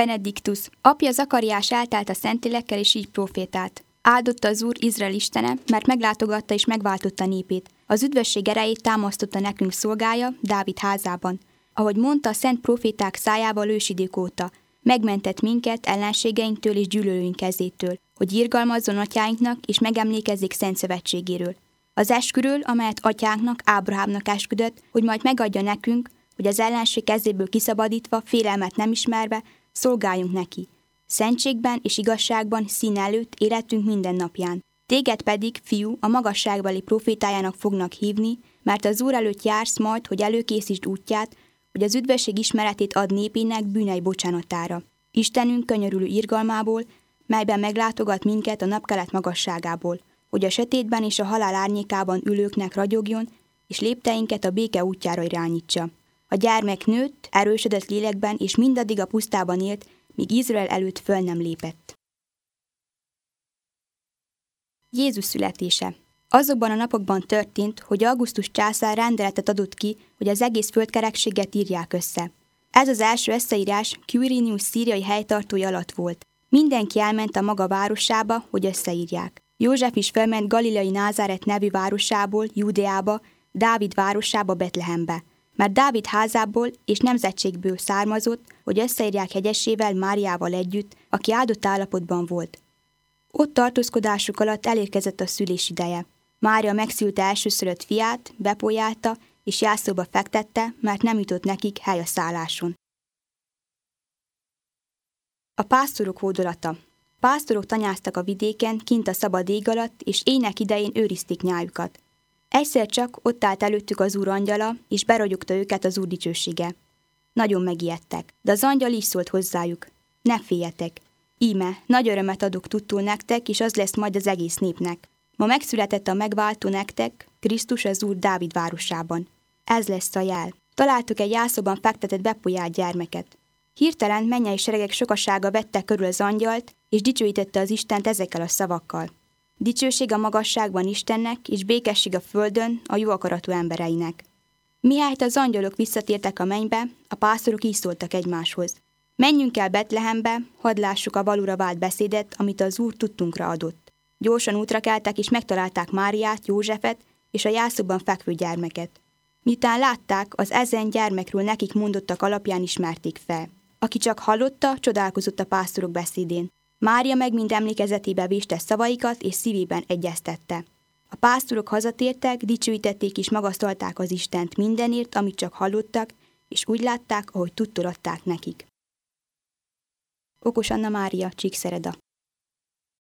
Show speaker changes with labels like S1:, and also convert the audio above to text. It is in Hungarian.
S1: Benediktus. Apja Zakariás eltelt a Szentlélekkel, és így profétált. Áldotta az Úr Izrael istene, mert meglátogatta és megváltotta népét. Az üdvösség erejét támasztotta nekünk szolgája Dávid házában. Ahogy mondta a szent proféták szájával ősidők óta, megmentett minket ellenségeinktől és gyűlölőink kezétől, hogy irgalmazzon atyáinknak és megemlékezzék szent szövetségéről. Az esküről, amelyet atyánknak, Ábrahámnak esküdött, hogy majd megadja nekünk, hogy az ellenség kezéből kiszabadítva, félelmet nem ismerve, szolgáljunk neki. Szentségben és igazságban szín előtt életünk minden napján. Téged pedig, fiú, a magasságbeli profétájának fognak hívni, mert az Úr előtt jársz majd, hogy előkészítsd útját, hogy az üdvösség ismeretét ad népének bűnei bocsánatára. Istenünk könyörülő irgalmából, melyben meglátogat minket a napkelet magasságából, hogy a sötétben és a halál árnyékában ülőknek ragyogjon, és lépteinket a béke útjára irányítsa. A gyermek nőtt, erősödött lélekben, és mindaddig a pusztában élt, míg Izrael előtt föl nem lépett. Jézus születése. Azokban a napokban történt, hogy Augustus császár rendeletet adott ki, hogy az egész földkerekséget írják össze. Ez az első összeírás Quirinius szíriai helytartója alatt volt. Mindenki elment a maga városába, hogy összeírják. József is felment Galileai Názáret nevű városából, Júdeába, Dávid városába, Betlehembe, mert Dávid házából és nemzetségből származott, hogy összeírják hegyesével, Máriával együtt, aki áldott állapotban volt. Ott tartózkodásuk alatt elérkezett a szülés ideje. Mária megszülte elsőszülött fiát, bepójálta és jászóba fektette, mert nem jutott nekik hely a szálláson. A pásztorok hódolata. Pásztorok tanyáztak a vidéken, kint a szabad ég alatt, és éjnek idején őrizték nyájukat. Egyszer csak ott állt előttük az Úr angyala, és beragyogta őket az Úr dicsősége. Nagyon megijedtek, de az angyal így szólt hozzájuk: ne féljetek! Íme, nagy örömet adok tudtul nektek, és az lesz majd az egész népnek. Ma megszületett a megváltó nektek, Krisztus az Úr Dávid városában. Ez lesz a jel. Találtuk egy jászóban fektetett bepójált gyermeket. Hirtelen mennyei seregek sokasága vette körül az angyalt, és dicsőítette az Istent ezekkel a szavakkal. Dicsőség a magasságban Istennek, és békesség a földön a jó akaratú embereinek. Mihelyt az angyalok visszatértek a mennybe, a pásztorok így szóltak egymáshoz: menjünk el Betlehembe, hadd lássuk a valóra vált beszédet, amit az Úr tudtunkra adott. Gyorsan útra keltek, és megtalálták Máriát, Józsefet és a jászóban fekvő gyermeket. Miután látták, az ezen gyermekről nekik mondottak alapján ismerték fel. Aki csak hallotta, csodálkozott a pásztorok beszédén. Mária meg mind emlékezetébe véste szavaikat, és szívében egyeztette. A pásztorok hazatértek, dicsőítették és magasztalták az Istent mindenért, amit csak hallottak, és úgy látták, ahogy tudtolatták nekik. Okos Anna Mária, Csíkszereda.